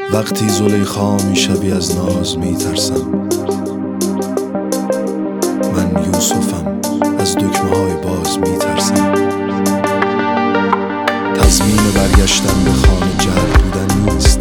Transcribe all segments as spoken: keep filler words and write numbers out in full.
وقتی زلیخا میشوی از ناز میترسم. من یوسفم، از دکمه های باز میترسم. تضمین برگشتن به خانه جد بودن نیست.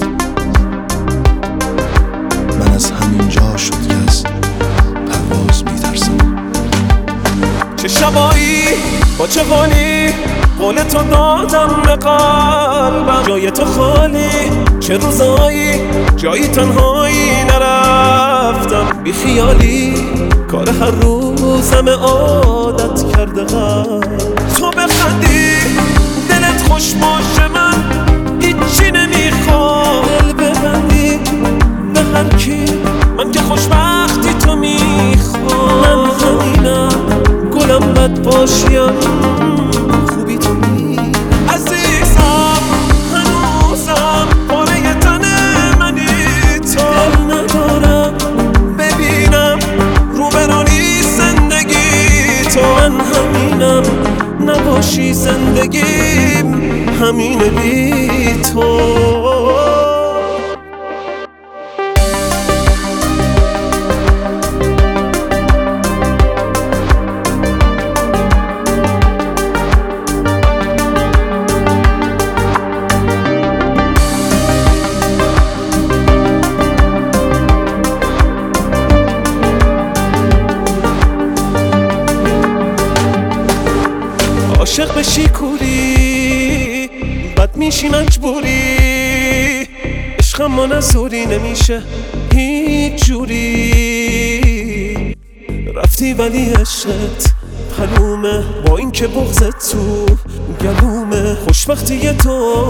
من از همین جا شد که از پرواز میترسم. چه شبایی با چه حالی قول تو دادم به قلبم، جای تو خالی. چه روزایی جایی تنهایی نرفتم بی خیالی، کار هر روزم عادت کرده غم. تو بخندی دلت خوش باشه، من هیچی نمیخوام. دل ببندی به هر کی، من که خوشبختی تو میخوام. من همینم گلم بد باشیم، خوبی تو می عزیزم. هنوزم پاره تن منی تو. دل ندارم ببینم روبرانی زندگی تو. من همینم نباشی زندگیم همینه بی تو. عاشق بشی کوری بد میشی مجبوری. عشقم ما نزوری نمیشه هیچ جوری. رفتی ولی عشقت حلومه، با این که بغضت تو گلومه. خوشبختی تو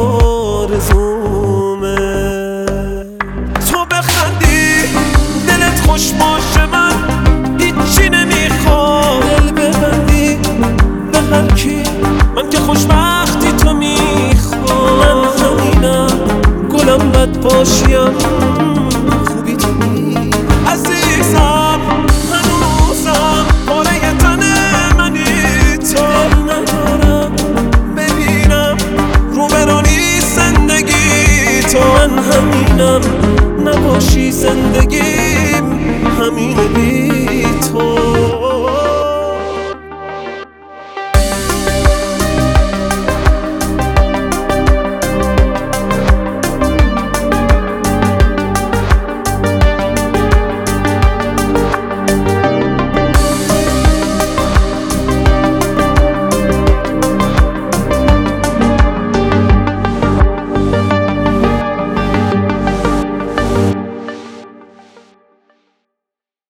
آرزومه. تو بخندی دلت خوش باشه، من هیچی نمیخوام. دل ببندی به هر کی، من که خوشبختی تو میخوام. من همینم گلم بد باشیم، خوبی تو می عزیزم. هنوزم پاره تن منی تو. دل ندارم ببینم روبرانی زندگی تو. من همینم نباشی زندگی